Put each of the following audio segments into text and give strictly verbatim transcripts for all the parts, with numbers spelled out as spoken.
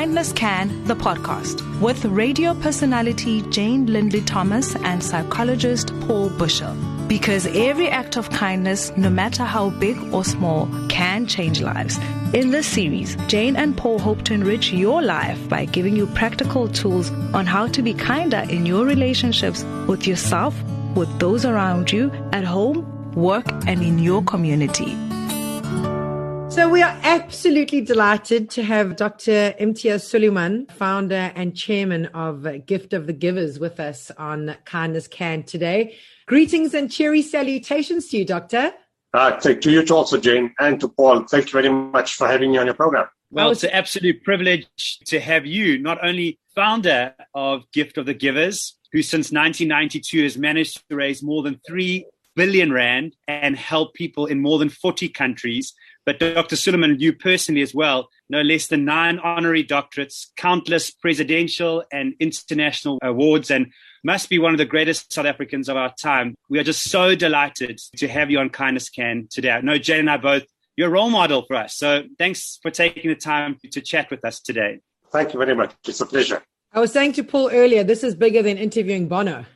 Kindness Can, the podcast, with radio personality Jane Lindley Thomas and psychologist Paul Bushell. Because every act of kindness, no matter how big or small, can change lives. In this series, Jane and Paul hope to enrich your life by giving you practical tools on how to be kinder in your relationships with yourself, with those around you, at home, work, and in your community. So we are absolutely delighted to have Doctor Imtiaz Sooliman, founder and chairman of Gift of the Givers, with us on Kindness Can today. Greetings and cheery salutations to you, Doctor. Uh, to you also, Jane, and to Paul. Thank you very much for having me on your program. Well, it's an absolute privilege to have you, not only founder of Gift of the Givers, who since nineteen ninety-two has managed to raise more than three billion rand and help people in more than forty countries, but Doctor Sooliman, you personally as well, no less than nine honorary doctorates, countless presidential and international awards, and must be one of the greatest South Africans of our time. We are just so delighted to have you on Kindness Can today. I know Jane and I both, you're a role model for us. So thanks for taking the time to chat with us today. Thank you very much. It's a pleasure. I was saying to Paul earlier, this is bigger than interviewing Bono.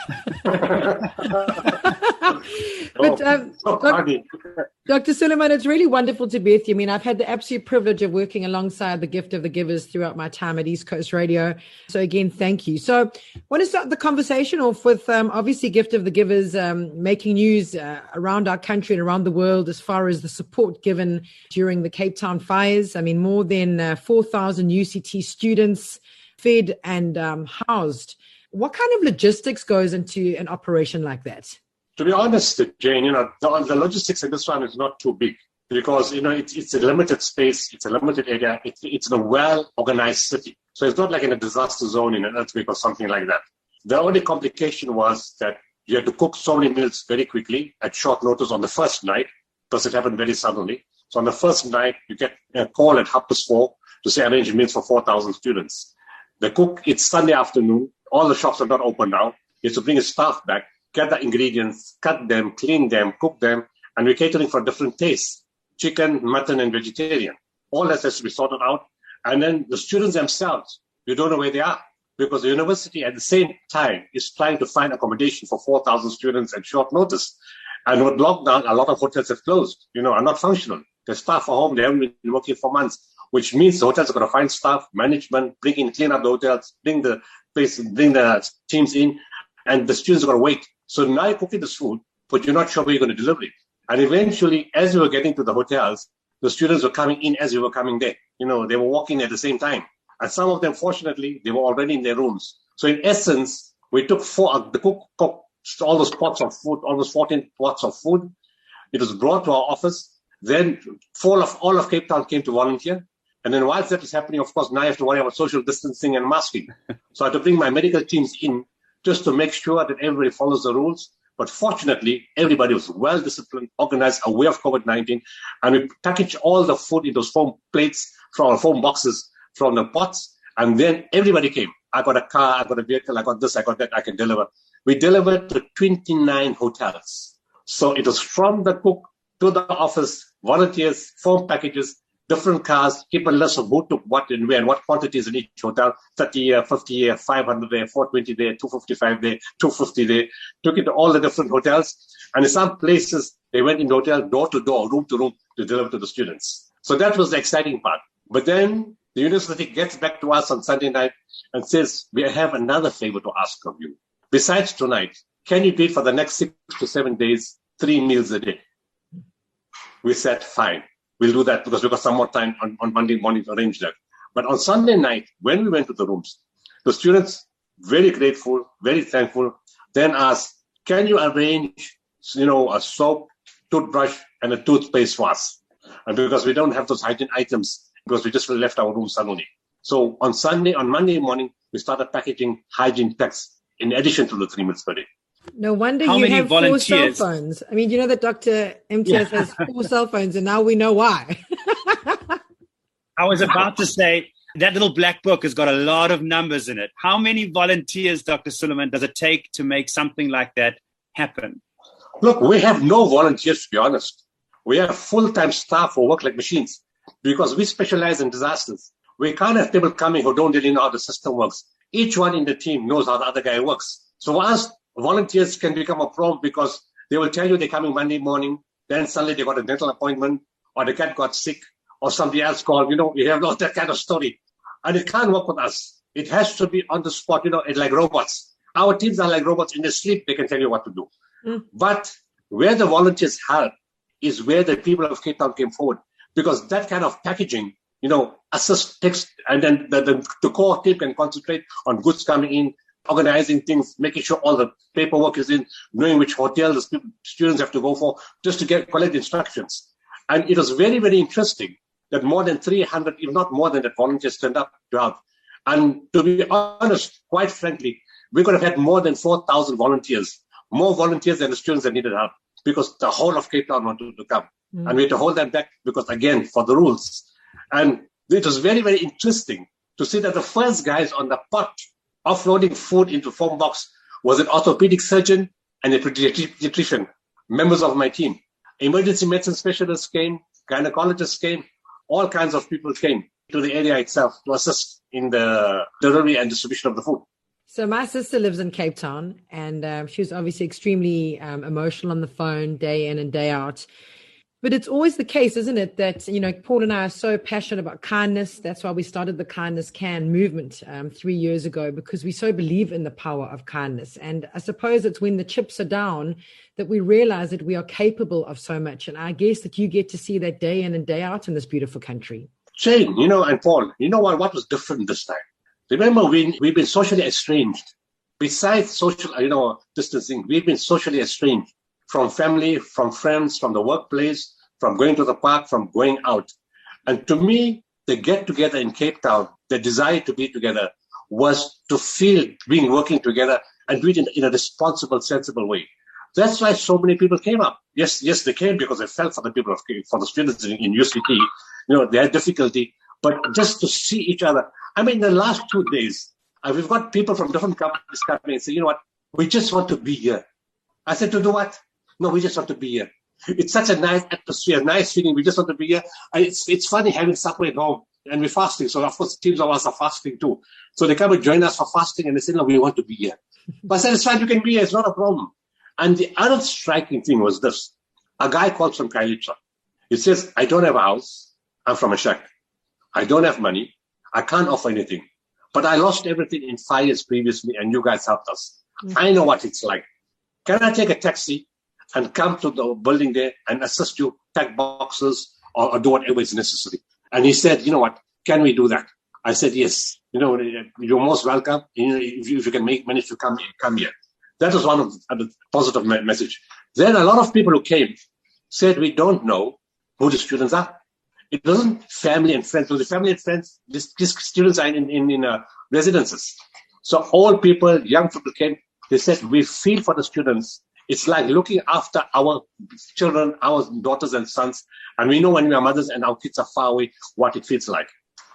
But um, Doctor Doctor Sooliman, it's really wonderful to be with you. I mean, I've had the absolute privilege of working alongside the Gift of the Givers throughout my time at East Coast Radio. So again, thank you. So I want to start the conversation off with um, obviously Gift of the Givers um, making news uh, around our country and around the world as far as the support given during the Cape Town fires. I mean, more than uh, four thousand U C T students fed and um, housed. What kind of logistics goes into an operation like that? To be honest, Jane, you know, the, the logistics in this one is not too big because, you know, it's, it's a limited space, it's a limited area, it, it's in a well-organized city. So it's not like in a disaster zone in an earthquake or something like that. The only complication was that you had to cook so many meals very quickly at short notice on the first night because it happened very suddenly. So on the first night, you get a call at half past four to say arrange meals for four thousand students. The cook, it's Sunday afternoon, all the shops are not open now. You have to bring his staff back, get the ingredients, cut them, clean them, cook them, and we're catering for different tastes, chicken, mutton, and vegetarian. All that has to be sorted out. And then the students themselves, you don't know where they are because the university at the same time is trying to find accommodation for four thousand students at short notice. And with lockdown, a lot of hotels have closed, you know, are not functional. The staff are home, they haven't been working for months, which means the hotels are going to find staff, management, bring in, clean up the hotels, bring the place, bring the teams in, and the students are going to wait. So now you're cooking this food, but you're not sure where you're going to deliver it. And eventually, as we were getting to the hotels, the students were coming in as we were coming there. You know, they were walking at the same time. And some of them, fortunately, they were already in their rooms. So in essence, we took four, uh, the cook cooked all those pots of food, almost fourteen pots of food. It was brought to our office. Then four of, all of Cape Town came to volunteer. And then whilst that was happening, of course, now I have to worry about social distancing and masking. So I had to bring my medical teams in just to make sure that everybody follows the rules. But fortunately, everybody was well disciplined, organized, aware of COVID nineteen. And we packaged all the food in those foam plates, from our foam boxes, from the pots. And then everybody came. I got a car, I got a vehicle, I got this, I got that, I can deliver. We delivered to twenty-nine hotels. So it was from the cook to the office, volunteers, foam packages, different cars, keep a list of who took what and where and what quantities in each hotel, thirty here, fifty here, five hundred there, four twenty there, two fifty-five there, two fifty there, took it to all the different hotels. And in some places, they went in the hotel door to door, room to room to deliver to the students. So that was the exciting part. But then the university gets back to us on Sunday night and says, we have another favor to ask of you. Besides tonight, can you do it for the next six to seven days, three meals a day? We said, fine. We'll do that because we've got some more time on, on Monday morning to arrange that. But on Sunday night, when we went to the rooms, the students, very grateful, very thankful, then asked, can you arrange, you know, a soap, toothbrush, and a toothpaste for us? And because we don't have those hygiene items, because we just left our room suddenly. So on Sunday, on Monday morning, we started packaging hygiene packs in addition to the three meals per day. No wonder How you many have volunteers? four cell phones. I mean, you know that Doctor Imtiaz yeah. has four cell phones, and now we know why. I was about to say, that little black book has got a lot of numbers in it. How many volunteers, Doctor Sooliman, does it take to make something like that happen? Look, we have no volunteers, to be honest. We have full-time staff who work like machines because we specialize in disasters. we can't have people coming who don't really know how the system works. Each one in the team knows how the other guy works. So for us, volunteers can become a problem because they will tell you they're coming Monday morning, then suddenly they got a dental appointment, or the cat got sick, or somebody else called. You know, we have not that kind of story. And it can't work with us. It has to be on the spot, you know, it's like robots. Our teams are like robots. In their sleep, they can tell you what to do. Mm. But where the volunteers help is where the people of Cape Town came forward. Because that kind of packaging, you know, assist text, and then the, the, the core team can concentrate on goods coming in, organizing things, making sure all the paperwork is in, knowing which hotel the students have to go for, just to get collect instructions. And it was very, very interesting that more than three hundred, if not more than that, volunteers turned up to help. And to be honest, quite frankly, we could have had more than four thousand volunteers, more volunteers than the students that needed help, because the whole of Cape Town wanted to come. Mm. And we had to hold them back because, again, for the rules. And it was very, very interesting to see that the first guys on the pot offloading food into foam box was an orthopedic surgeon and a pediatrician, members of my team. Emergency medicine specialists came, gynecologists came, all kinds of people came to the area itself to assist in the delivery and distribution of the food. So my sister lives in Cape Town, and um, she was obviously extremely um, emotional on the phone day in and day out. But it's always the case, isn't it, that, you know, Paul and I are so passionate about kindness. That's why we started the Kindness Can movement um, three years ago, because we so believe in the power of kindness. And I suppose it's when the chips are down that we realize that we are capable of so much. And I guess that you get to see that day in and day out in this beautiful country. Jane, you know, and Paul, you know what, what was different this time? Remember, we, we've been socially estranged. Besides social, you know, distancing, we've been socially estranged. From family, from friends, from the workplace, from going to the park, from going out. And to me, the get together in Cape Town, the desire to be together, was to feel being working together and do it in, in a responsible, sensible way. That's why so many people came up. Yes, yes, they came because they felt for the people of for the students in, in U C T. You know, they had difficulty, but just to see each other. I mean, the last two days, uh, we've got people from different companies coming and say, you know what, we just want to be here. I said, to do what? No, we just want to be here. It's such a nice atmosphere, nice feeling. We just want to be here. And it's it's funny having supper at home, and we're fasting. So, of course, teams of us are fasting too. So they come and join us for fasting, and they say, no, we want to be here. But I said, it's fine, you can be here. It's not a problem. And the other striking thing was this. A guy called from Kailitra. He says, I don't have a house. I'm from a shack. I don't have money. I can't offer anything. But I lost everything in five years previously, and you guys helped us. Mm-hmm. I know what it's like. Can I take a taxi and come to the building there and assist you, pack boxes, or, or do whatever is necessary? And he said, you know what, can we do that? I said, yes. You know, you're most welcome. You know, if, you, if you can make manage to come, come here. That was one of the positive message. Then a lot of people who came said, we don't know who the students are. It wasn't family and friends. So the family and friends, these, these students are in, in, in uh, residences. So all people, young people came. They said, we feel for the students. It's like looking after our children, our daughters and sons. And we know when we are mothers and our kids are far away, what it feels like.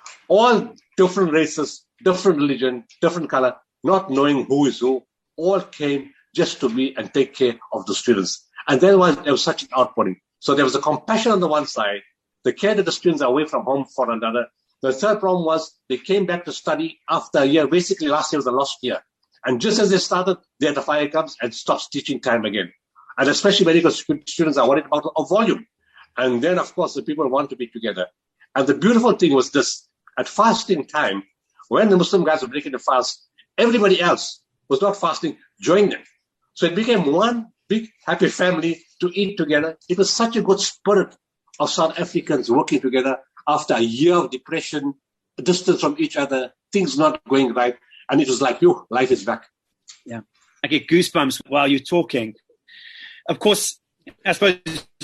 All different races, different religion, different color, not knowing who is who, all came just to be and take care of the students. And then was, there was such an outpouring. So there was a compassion on the one side, the care that the students are away from home for another. The third problem was they came back to study after a year. Basically, last year was the last year. And just as they started, they had the fire comes and stops teaching time again. And especially medical students are worried about a volume. And then, of course, the people want to be together. And the beautiful thing was this. At fasting time, when the Muslim guys were breaking the fast, everybody else was not fasting, joined them. So it became one big happy family to eat together. It was such a good spirit of South Africans working together after a year of depression, distance from each other, things not going right. And it was like, yo, life is back. Yeah. I get goosebumps while you're talking. Of course, I suppose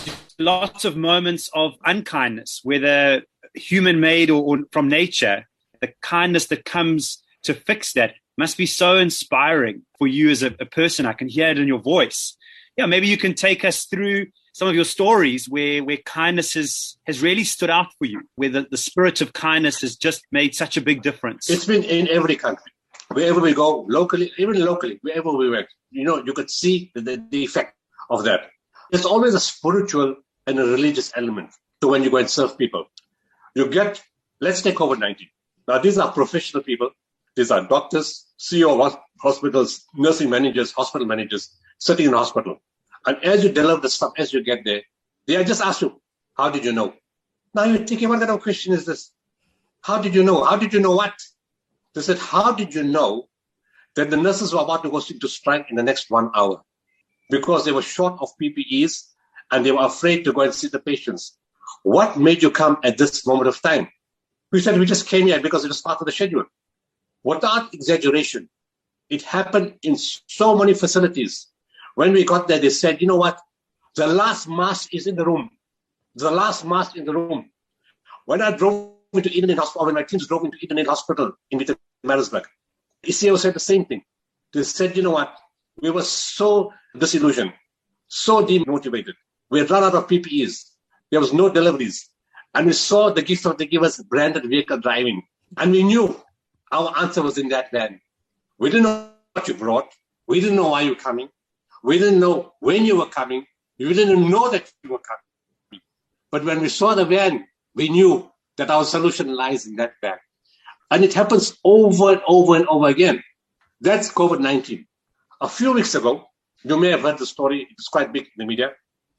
lots of moments of unkindness, whether human-made or, or from nature, the kindness that comes to fix that must be so inspiring for you as a, a person. I can hear it in your voice. Yeah, maybe you can take us through some of your stories where, where kindness has, has really stood out for you, where the, the spirit of kindness has just made such a big difference. It's been in every country. Wherever we go, locally, even locally, wherever we went, you know, you could see the, the, the effect of that. There's always a spiritual and a religious element to when you go and serve people. You get, let's take COVID nineteen. Now, these are professional people. These are doctors, C E O of hospitals, nursing managers, hospital managers, sitting in the hospital. And as you deliver the stuff, as you get there, they just ask you, how did you know? Now you're thinking, what kind of question is this? How did you know? How did you know what? They said, how did you know that the nurses were about to go into strike in the next one hour? Because they were short of P P Es and they were afraid to go and see the patients. What made you come at this moment of time? We said, we just came here because it was part of the schedule. Without exaggeration, it happened in so many facilities. When we got there, they said, you know what? The last mask is in the room. The last mask in the room. When I drove into Eden Hospital, when my teams drove into Eden Hospital in Witwatersrand, E C O said the same thing. They said, you know what? We were so disillusioned, so demotivated. We had run out of P P Es. There was no deliveries. And we saw the gift of the givers branded vehicle driving. And we knew our answer was in that van. We didn't know what you brought. We didn't know why you were coming. We didn't know when you were coming. We didn't know that you were coming. But when we saw the van, we knew that our solution lies in that van. And it happens over and over and over again. That's COVID nineteen. A few weeks ago, you may have heard the story. It's quite big in the media.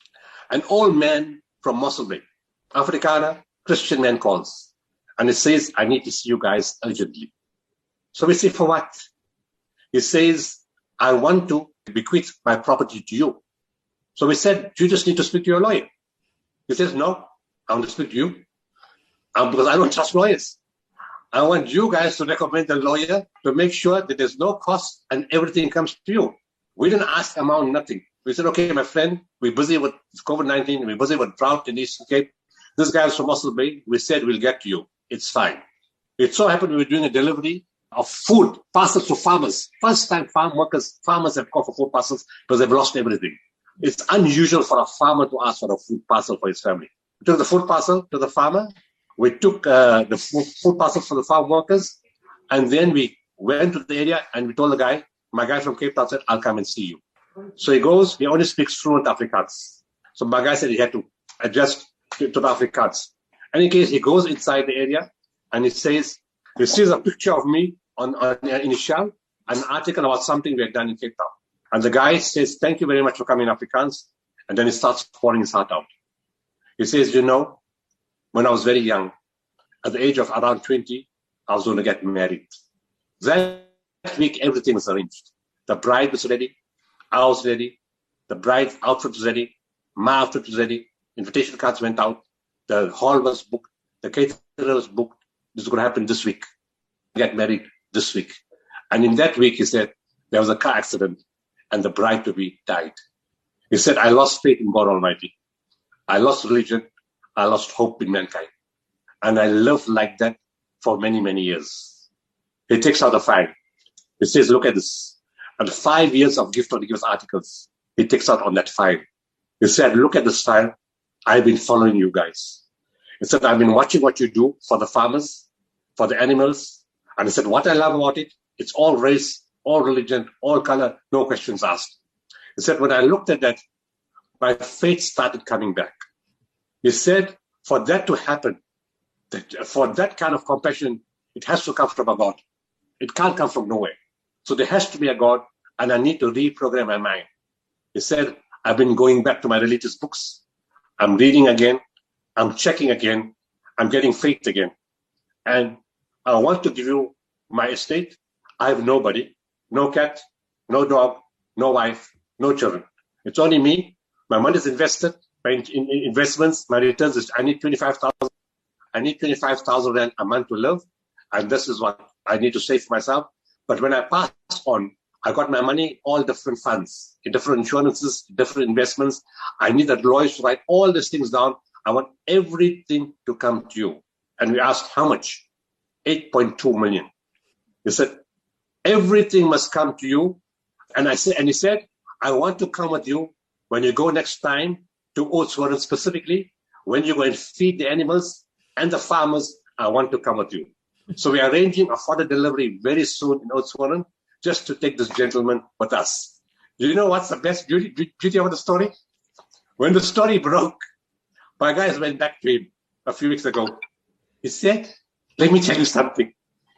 An old man from Mossel Bay, Afrikaner, Christian man calls. And he says, I need to see you guys urgently. So we say, for what? He says, I want to bequeath my property to you. So we said, you just need to speak to your lawyer. He says, no, I want to speak to you. Um, because I don't trust lawyers. I want you guys to recommend a lawyer to make sure that there's no cost and everything comes to you. We didn't ask amount, nothing. We said, okay, my friend, we're busy with COVID nineteen. We're busy with drought in Eastern Cape. This guy's from Mossel Bay. We said, we'll get to you. It's fine. It so happened we were doing a delivery of food, parcels to farmers. First time farm workers, farmers have called for food parcels because they've lost everything. It's unusual for a farmer to ask for a food parcel for his family. We took the food parcel to the farmer. We took uh, the food, food parcels for the farm workers. And then we went to the area and we told the guy, my guy from Cape Town said, I'll come and see you. So he goes, he only speaks fluent Afrikaans. So my guy said he had to adjust to, to the Afrikaans. In any case, he goes inside the area and he says, he sees a picture of me on, on an initial, an article about something we had done in Cape Town. And the guy says, thank you very much for coming in Afrikaans. And then he starts pouring his heart out. He says, you know, when I was very young, at the age of around twenty, I was going to get married. That week, everything was arranged. The bride was ready. I was ready. The bride's outfit was ready. My outfit was ready. Invitation cards went out. The hall was booked. The caterer was booked. This is going to happen this week. Get married this week. And in that week, he said, there was a car accident and the bride-to-be died. He said, I lost faith in God Almighty. I lost religion. I lost hope in mankind. And I lived like that for many, many years. He takes out a file. He says, look at this. And five years of gift of the givers articles, he takes out on that file. He said, look at this file. I've been following you guys. He said, I've been watching what you do for the farmers, for the animals. And he said, what I love about it, it's all race, all religion, all color, no questions asked. He said, when I looked at that, my faith started coming back. He said, for that to happen, that, for that kind of compassion, it has to come from a God. It can't come from nowhere. So there has to be a God, and I need to reprogram my mind. He said, I've been going back to my religious books. I'm reading again. I'm checking again. I'm getting faith again. And I want to give you my estate. I have nobody, no cat, no dog, no wife, no children. It's only me. My money is invested. My in, in, investments, my returns is, I need twenty-five thousand. I need twenty-five thousand rand a month to live. And this is what I need to save for myself. But when I pass on, I got my money, all different funds, different insurances, different investments. I need that lawyers to write all these things down. I want everything to come to you. And we asked, how much? eight point two million. He said, everything must come to you. And I said, and he said, I want to come with you when you go next time to Oudtshoorn specifically, when you go and feed the animals and the farmers, I want to come with you. So we are arranging a further delivery very soon in Oudtshoorn just to take this gentleman with us. Do you know what's the best beauty, beauty of the story? When the story broke, my guys went back to him a few weeks ago. He said, let me tell you something.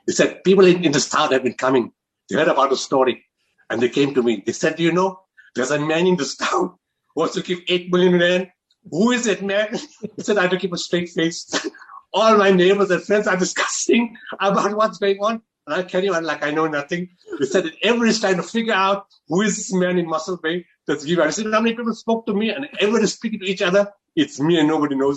He said, people in, in this town have been coming. They heard about the story. And they came to me. They said, do you know, there's a man in this town who wants to give eight million rand. Who is it, man? He said, I have to keep a straight face. All my neighbors and friends are discussing about what's going on. And I carry on like I know nothing. They said that everybody's trying to figure out who is this man in Muscle Bay that's giving. I said, how many people spoke to me? And everybody's speaking to each other. It's me and nobody knows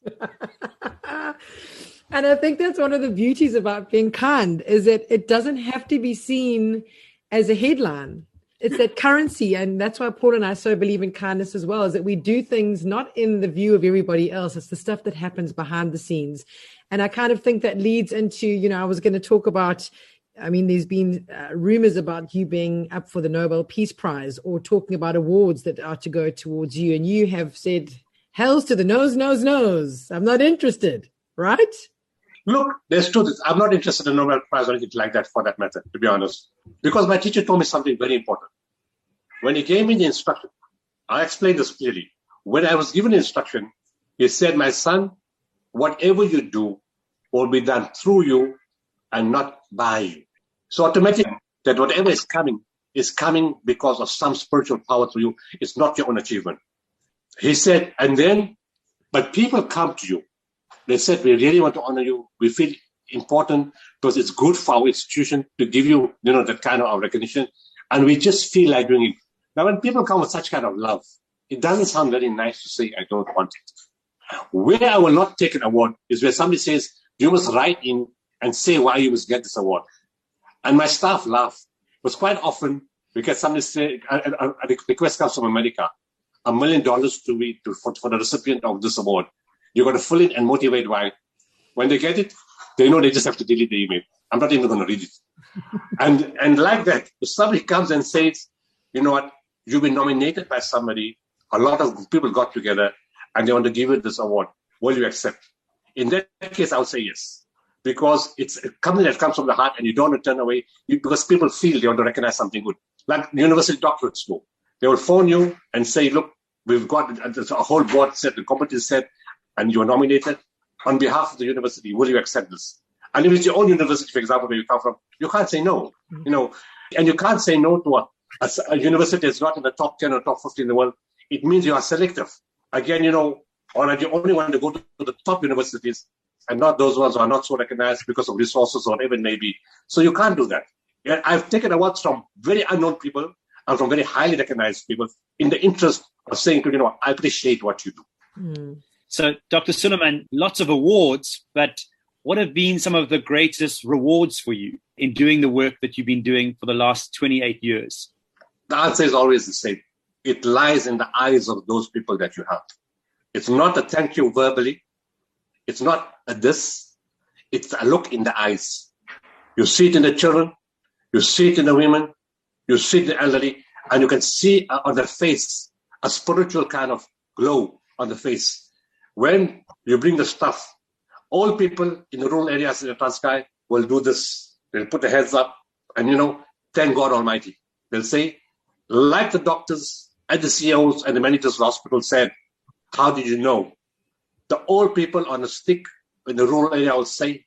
that. And I think that's one of the beauties about being kind, is that it doesn't have to be seen as a headline. It's that currency. And that's why Paul and I so believe in kindness as well, is that we do things not in the view of everybody else. It's the stuff that happens behind the scenes. And I kind of think that leads into, you know, I was going to talk about, I mean, there's been uh, rumors about you being up for the Nobel Peace Prize, or talking about awards that are to go towards you. And you have said, hells to the nose, nose, nose. I'm not interested, right? Look, there's truth. I'm not interested in Nobel Prize or anything like that, for that matter, to be honest. Because my teacher told me something very important. When he gave me the instruction, I explained this clearly. When I was given the instruction, he said, my son, whatever you do will be done through you and not by you. So automatically, that whatever is coming is coming because of some spiritual power through you. It's not your own achievement. He said, and then, but people come to you. They said, we really want to honor you. We feel important because it's good for our institution to give you, you know, that kind of recognition. And we just feel like doing it. Now, when people come with such kind of love, it doesn't sound very nice to say, I don't want it. Where I will not take an award is where somebody says, you must write in and say why you must get this award. And my staff laugh. Because quite often, we get somebody say, a, a, a request comes from America, a million dollars to be to, for, for the recipient of this award. You've got to fill it and motivate why. When they get it, they know they just have to delete the email. I'm not even going to read it. and and like that, if somebody comes and says, you know what, you've been nominated by somebody, a lot of people got together and they want to give you this award, will you accept? In that case, I would say yes. Because it's a company that comes from the heart and you don't want to turn away because people feel they want to recognize something good. Like the University Doctorate School. They will phone you and say, look, we've got a whole board set, the committee set, and you are nominated on behalf of the university. Will you accept this? And if it's your own university, for example, where you come from, you can't say no. Mm-hmm. You know, and you can't say no to a, a, a university that's not in the top ten or top fifty in the world. It means you are selective. Again, you know, or you only want to go to the top universities and not those ones who are not so recognized because of resources or whatever it may be. So you can't do that. I've taken awards from very unknown people and from very highly recognized people in the interest of saying to you know, I appreciate what you do. Mm. So, Doctor Suleiman, lots of awards, but what have been some of the greatest rewards for you in doing the work that you've been doing for the last twenty-eight years? The answer is always the same. It lies in the eyes of those people that you help. It's not a thank you verbally. It's not a this. It's a look in the eyes. You see it in the children. You see it in the women. You see it in the elderly. And you can see on their face a spiritual kind of glow on the face. When you bring the stuff, all people in the rural areas in the Transkei will do this. They'll put their heads up and, you know, thank God Almighty. They'll say, like the doctors and the C E Os and the managers of the hospital said, how did you know? The old people on a stick in the rural area will say,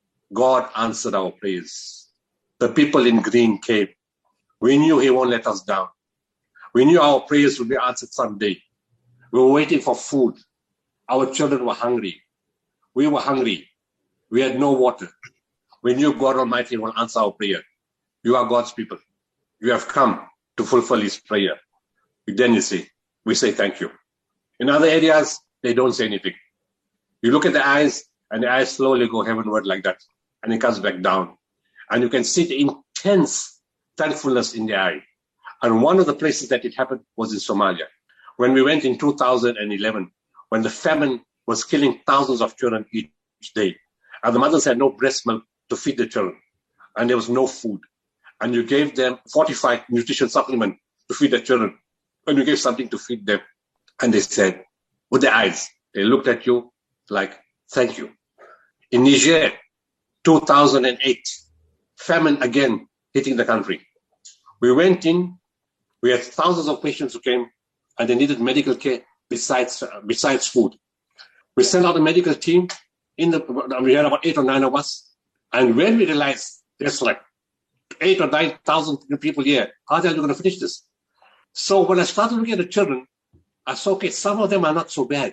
God answered our prayers. The people in green came. We knew he won't let us down. We knew our prayers would be answered someday. We were waiting for food. Our children were hungry. We were hungry. We had no water. We knew God Almighty will answer our prayer. You are God's people. You have come to fulfill his prayer. Then you say, we say thank you. In other areas, they don't say anything. You look at the eyes, and the eyes slowly go heavenward like that, and it comes back down. And you can see the intense thankfulness in the eye. And one of the places that it happened was in Somalia. When we went in two thousand eleven, when the famine was killing thousands of children each day, and the mothers had no breast milk to feed the children, and there was no food, and you gave them fortified nutrition supplement to feed the children, and you gave something to feed them, and they said, with their eyes, they looked at you like, thank you. In Niger, two thousand eight, famine again hitting the country. We went in, we had thousands of patients who came, and they needed medical care besides uh, besides food. We sent out a medical team. In the we had about eight or nine of us. And when we realized there's like eight or nine thousand people here, how the hell are you going to finish this? So when I started looking at the children, I saw, okay, some of them are not so bad.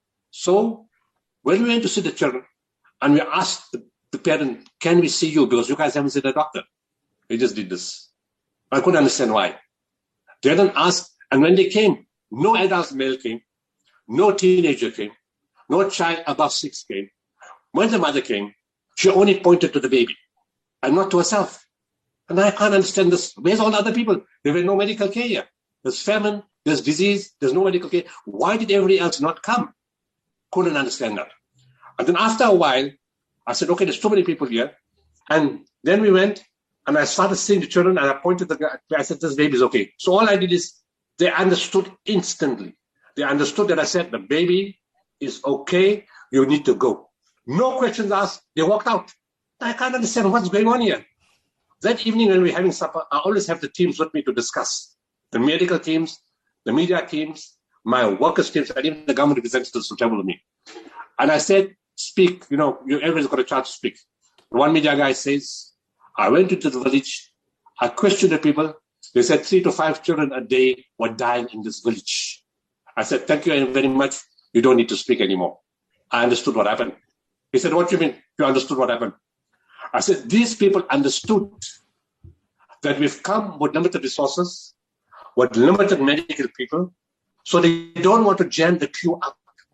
So when we went to see the children, and we asked the, the parent, can we see you? Because you guys haven't seen the doctor. They just did this. I couldn't understand why. They didn't ask, and when they came, no adult male came, no teenager came, no child above six came. When the mother came, she only pointed to the baby and not to herself. And I can't understand this. Where's all the other people? There were no medical care here. There's famine, there's disease, there's no medical care. Why did everybody else not come? Couldn't understand that. And then after a while, I said, okay, there's too many people here. And then we went, and I started seeing the children, and I pointed the guy. I said, this baby is okay. So all I did is, they understood instantly. They understood that I said, the baby is okay, you need to go. No questions asked, they walked out. I can't understand what's going on here. That evening when we're having supper, I always have the teams with me to discuss. The medical teams, the media teams, my workers teams, and even the government representatives to travel with me. And I said, speak, you know, you, everybody's got a chance to speak. One media guy says, I went into the village, I questioned the people, they said three to five children a day were dying in this village. I said, thank you very much, you don't need to speak anymore. I understood what happened. He said, what do you mean you understood what happened? I said, these people understood that we've come with limited resources, with limited medical people, so they don't want to jam the queue up.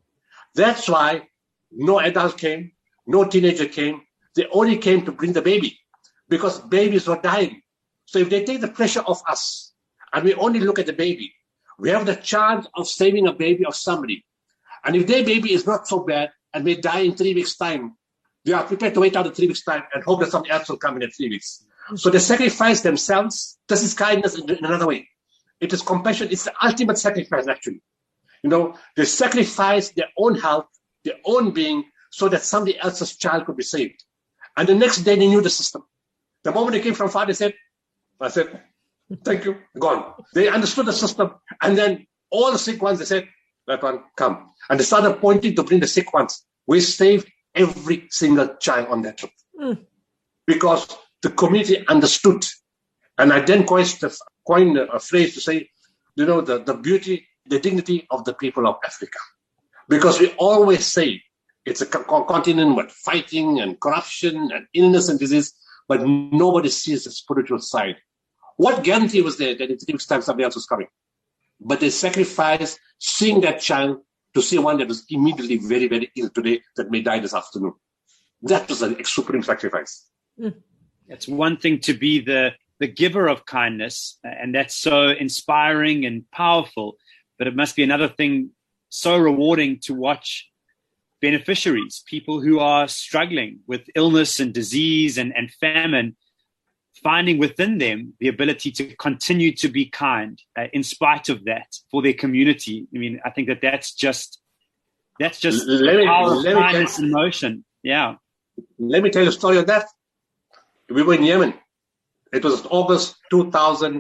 That's why no adult came, no teenager came. They only came to bring the baby because babies were dying. So if they take the pressure off us and we only look at the baby, we have the chance of saving a baby of somebody. And if their baby is not so bad and may die in three weeks' time, they are prepared to wait out the three weeks' time and hope that somebody else will come in in three weeks. So they sacrifice themselves. This is kindness in another way. It is compassion. It's the ultimate sacrifice, actually. You know, they sacrifice their own health, their own being, so that somebody else's child could be saved. And the next day, they knew the system. The moment they came from far, they said, I said, thank you, gone. They understood the system. And then all the sick ones, they said, that one, come. And they started pointing to bring the sick ones. We saved every single child on that trip. Mm. Because the community understood. And I then coined a phrase to say, you know, the, the beauty, the dignity of the people of Africa. Because we always say it's a continent with fighting and corruption and illness and disease, but nobody sees the spiritual side. What guarantee was there that in three weeks' time somebody else was coming? But they sacrificed seeing that child to see one that was immediately very, very ill today that may die this afternoon. That was a supreme sacrifice. It's one thing to be the, the giver of kindness, and that's so inspiring and powerful, but it must be another thing so rewarding to watch beneficiaries, people who are struggling with illness and disease and, and famine, finding within them the ability to continue to be kind uh, in spite of that for their community. I mean, I think that that's just, that's just let me, power let of me kindness tell, in motion. Yeah. Let me tell you a story of that. We were in Yemen. It was August two thousand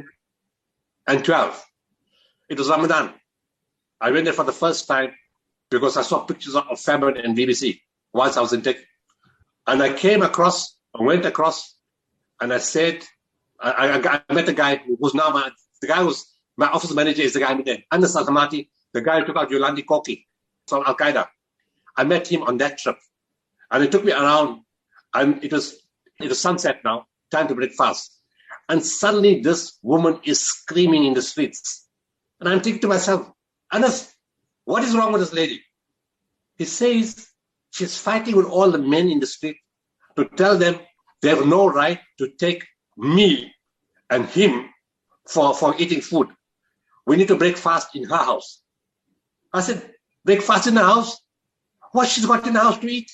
twelve. It was Ramadan. I went there for the first time because I saw pictures of famine in B B C whilst I was in Turkey. And I came across, I went across, and I said, I, I, I met a guy who's now my, the guy who's my office manager is the guy I met there, Anas Al-Hamati, the guy who took out Yolandi Koki from Al-Qaeda. I met him on that trip. And he took me around, and it was, it was sunset now, time to break fast. And suddenly this woman is screaming in the streets. And I'm thinking to myself, Anas, what is wrong with this lady? He says she's fighting with all the men in the street to tell them they have no right to take me and him for, for eating food. We need to break fast in her house. I said, break fast in the house? What she's got in the house to eat?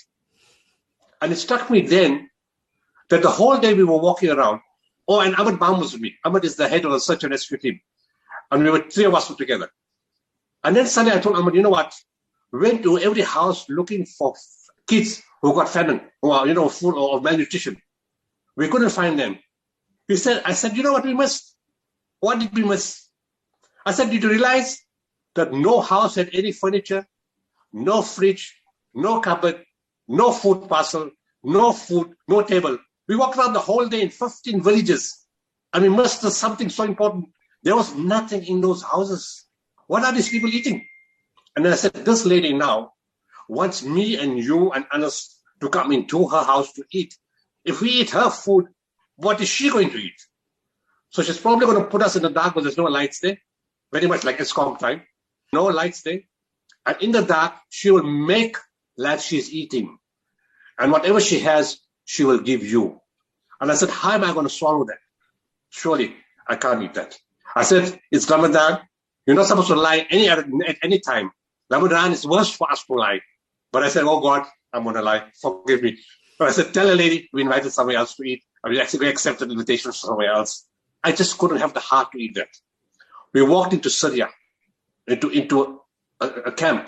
And it struck me then that the whole day we were walking around. Oh, and Ahmed Baum was with me. Ahmed is the head of the search and rescue team. And we were, three of us were together. And then suddenly I told Ahmed, you know what? We went to every house looking for kids who got famine, who are, you know, full of malnutrition. We couldn't find them. He said, I said, you know what we missed? What did we miss? I said, did you realize that no house had any furniture, no fridge, no cupboard, no food parcel, no food, no table. We walked around the whole day in fifteen villages, and we missed something so important. There was nothing in those houses. What are these people eating? And then I said, this lady now wants me and you and others to come into her house to eat. If we eat her food, what is she going to eat? So she's probably going to put us in the dark, but there's no lights there. Very much like ESCOM time. No lights there. And in the dark, she will make like she's eating. And whatever she has, she will give you. And I said, how am I going to swallow that? Surely, I can't eat that. I said, it's Ramadan. You're not supposed to lie any other, at any time. Ramadan is worse for us to lie. But I said, oh God, I'm going to lie. Forgive me. But I said, tell a lady we invited somebody else to eat. And we actually accepted the invitation from somewhere else. I just couldn't have the heart to eat that. We walked into Syria, into, into a, a camp.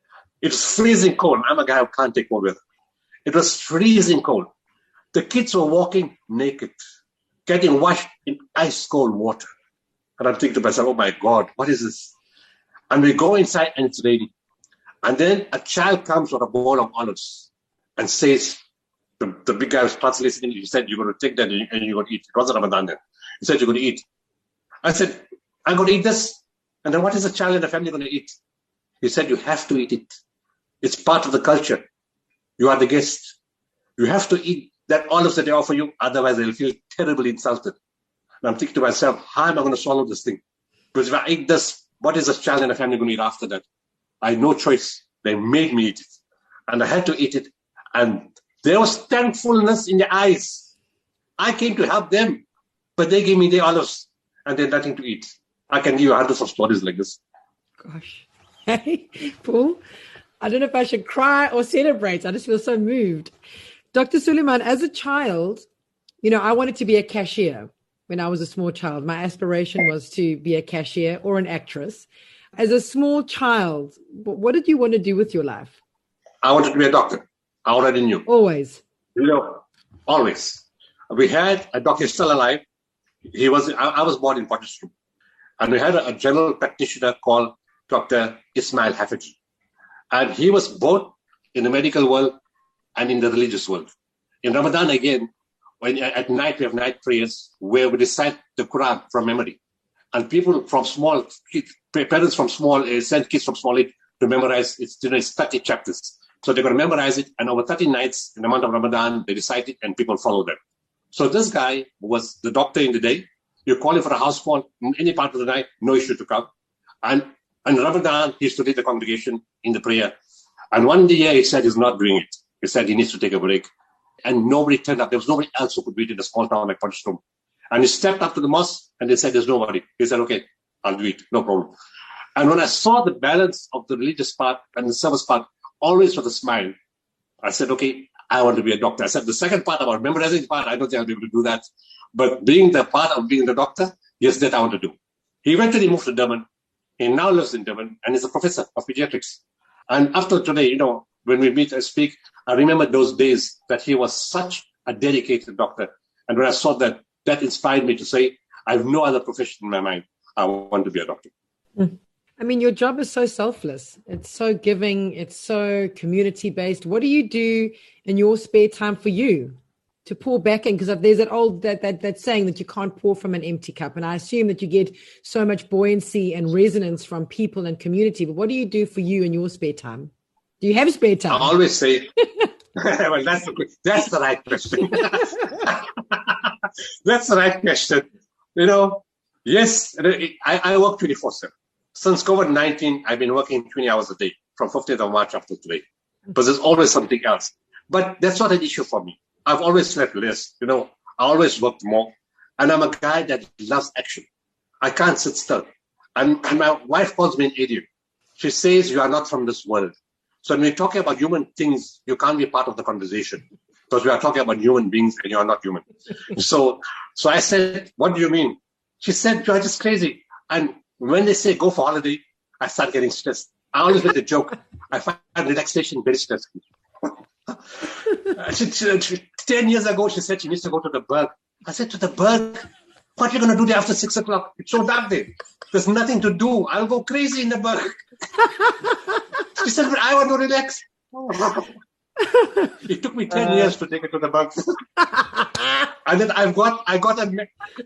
It was freezing cold. I'm a guy who can't take cold weather. It was freezing cold. The kids were walking naked, getting washed in ice cold water. And I'm thinking to myself, oh my God, what is this? And we go inside and it's raining. And then a child comes with a bowl of olives and says, the, the big guy was translating, he said, you're going to take that and you're going to eat. It wasn't Ramadan then. He said, you're going to eat. I said, I'm going to eat this. And then what is the child and the family going to eat? He said, you have to eat it. It's part of the culture. You are the guest. You have to eat that olives that they offer you, otherwise they'll feel terribly insulted. And I'm thinking to myself, how am I going to swallow this thing? Because if I eat this, what is this child and the family going to eat after that? I had no choice. They made me eat it. And I had to eat it. And there was thankfulness in their eyes. I came to help them, but they gave me the olives and they had nothing to eat. I can give you hundreds of stories like this. Gosh. Hey, Paul, I don't know if I should cry or celebrate. I just feel so moved. Doctor Suleiman, as a child, you know, I wanted to be a cashier when I was a small child. My aspiration was to be a cashier or an actress. As a small child, what did you want to do with your life? I wanted to be a doctor. I already knew. Always. You know, always. We had a doctor still alive. He was. I, I was born in Potchefstroom. And we had a, a general practitioner called Doctor Ismail Hafizi. And he was both in the medical world and in the religious world. In Ramadan, again, when at night we have night prayers where we recite the Quran from memory. And people from small, parents from small, uh, send kids from small age to memorize, it's, you know, it's thirty chapters. So they're going to memorize it, and over thirty nights in the month of Ramadan, they recite it and people follow them. So this guy was the doctor in the day. You call him for a house call in any part of the night, no issue to come. And in Ramadan, he used to lead the congregation in the prayer. And one day he said he's not doing it. He said he needs to take a break. And nobody turned up. There was nobody else who could do it in a small town like Potchefstroom. And he stepped up to the mosque and they said, there's nobody. He said, okay, I'll do it. No problem. And when I saw the balance of the religious part and the service part, always with a smile, I said, okay, I want to be a doctor. I said, the second part about memorizing part, I don't think I'll be able to do that. But being the part of being the doctor, yes, that I want to do. He eventually moved to Durban. He now lives in Durban and is a professor of pediatrics. And after today, you know, when we meet and speak, I remember those days that he was such a dedicated doctor. And when I saw that, that inspired me to say, I have no other profession in my mind. I want to be a doctor. I mean, your job is so selfless. It's so giving. It's so community-based. What do you do in your spare time for you to pour back in? Because there's that old that, that that saying that you can't pour from an empty cup. And I assume that you get so much buoyancy and resonance from people and community. But what do you do for you in your spare time? Do you have spare time? I always say, well, that's the, that's the right question. That's the right question. You know, yes, I, I work twenty-four seven. Since COVID nineteen, I've been working twenty hours a day from fifteenth of March up to today. But there's always something else. But that's not an issue for me. I've always slept less. You know, I always worked more. And I'm a guy that loves action. I can't sit still. And, and my wife calls me an idiot. She says, you are not from this world. So when we're talking about human things, you can't be part of the conversation because we are talking about human beings and you are not human. so, so I said, what do you mean? She said, you are just crazy. And when they say go for holiday, I start getting stressed. I always make a joke. I find relaxation very stressful. she, she, she, Ten years ago, she said she needs to go to the Berg. I said, to the Berg? What are you going to do there after six o'clock? It's so dark there. There's nothing to do. I'll go crazy in the Berg. She said, but I want to relax. It took me ten uh, years to take it to the bank. And then I've got, I got a,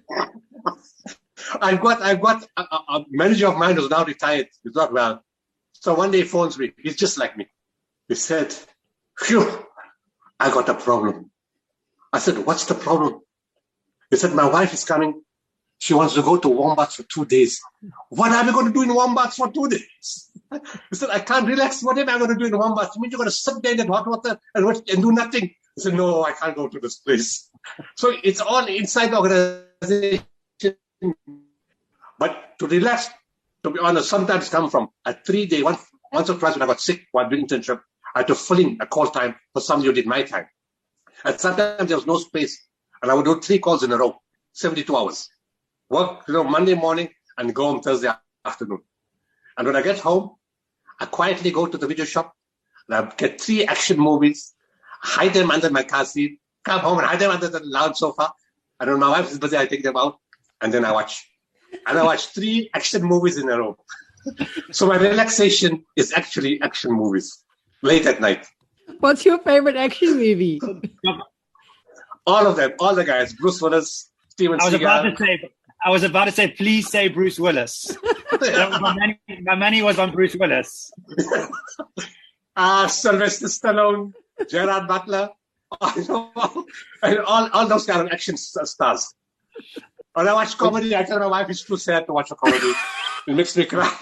I've got, I've got a, a manager of mine who's now retired. He's not well. So one day he phones me. He's just like me. He said, phew, I got a problem. I said, what's the problem? He said, my wife is coming. She wants to go to Wombats for two days. What are we going to do in Wombats for two days? He said, I can't relax. What am I going to do in Wombats? You mean you're going to sit there in that hot water and, watch, and do nothing? He said, no, I can't go to this place. So it's all inside the organization. But to relax, to be honest, sometimes come from a three-day, once, once or twice when I got sick while doing internship, I had to fill in a call time for somebody who did my time. And sometimes there was no space. And I would do three calls in a row, seventy-two hours. Work, you know, Monday morning and go home Thursday afternoon. And when I get home, I quietly go to the video shop and I get three action movies, hide them under my car seat, come home and hide them under the lounge sofa. And when my wife is busy, I take them out and then I watch. And I watch three action movies in a row. So my relaxation is actually action movies, late at night. What's your favorite action movie? All of them, all the guys, Bruce Willis, Steven Seagal. I was about to say, I was about to say, please say Bruce Willis. my, money, my money was on Bruce Willis. uh, Sylvester Stallone, Gerard Butler, all, all, all those kind of action stars. When I watch comedy, I tell my wife it's too sad to watch a comedy. It makes me cry.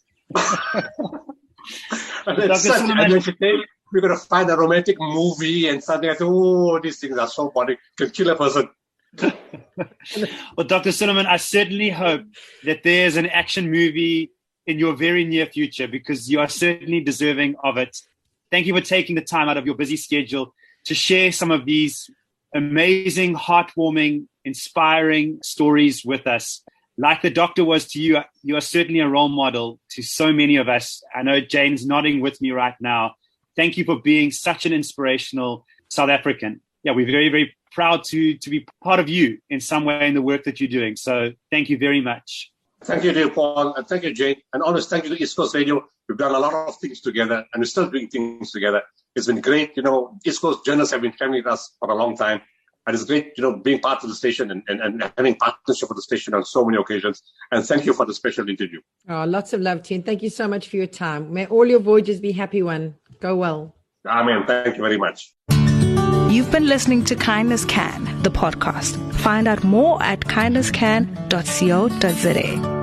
And it's such, and then she says, we're going to find a romantic movie and something. I say, oh, these things are so funny. Can kill a person. Well, Doctor Suleiman, I certainly hope that there's an action movie in your very near future because you are certainly deserving of it. Thank you for taking the time out of your busy schedule to share some of these amazing, heartwarming, inspiring stories with us. Like the doctor was to you, you are certainly a role model to so many of us. I know Jane's nodding with me right now. Thank you for being such an inspirational South African. Yeah, we're very, very proud to to be part of you in some way in the work that you're doing. So thank you very much. Thank you, dear Paul, and thank you, Jane. And honest, thank you to East Coast Radio. We've done a lot of things together, and we're still doing things together. It's been great. You know, East Coast journalists have been family with us for a long time. And it's great, you know, being part of the station and, and, and having partnership with the station on so many occasions. And thank you for the special interview. Oh, lots of love to you. And thank you so much for your time. May all your voyages be happy one. Go well. Amen. Thank you very much. You've been listening to Kindness Can, the podcast. Find out more at kindness can dot co dot za.